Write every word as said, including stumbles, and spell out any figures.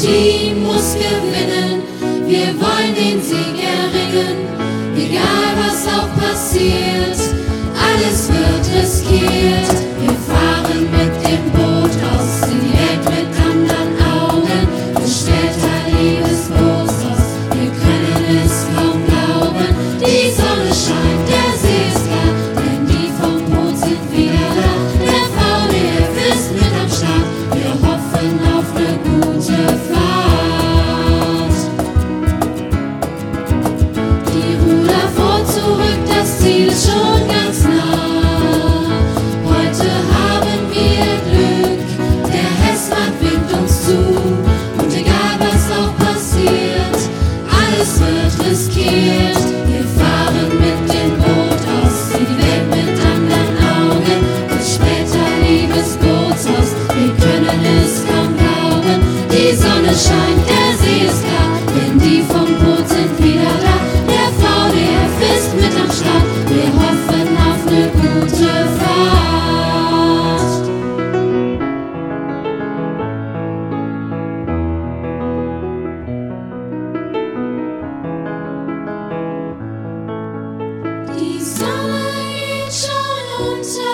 Team muss gewinnen, wir wollen den Sieg erringen, egal was auch passiert, alles wird riskiert. Wir fahren mit dem Boot aus in die Welt mit anderen Augen, bestellter Liebesboot aus, wir können es kaum glauben. Die Sonne scheint, der See ist klar, denn die vom Boot sind wieder da. Der V D F ist mit am Start, wir hoffen auf eine gute Fahrt. Die Ruder vor, zurück, das Ziel ist schon ganz nah. Heute haben wir Glück, der Hessmann winkt uns zu. Und egal was auch passiert, alles wird riskiert. Wir fahren mit dem Boot aus in die Welt mit anderen Augen. Bis später, liebes Bootshaus, wir können es kaum glauben. Die Sonne scheint, der See ist klar, denn die vom Boot sind wieder da. Der V D F ist mit am Start, wir hoffen auf eine gute Fahrt. Die Sonne geht schon unter.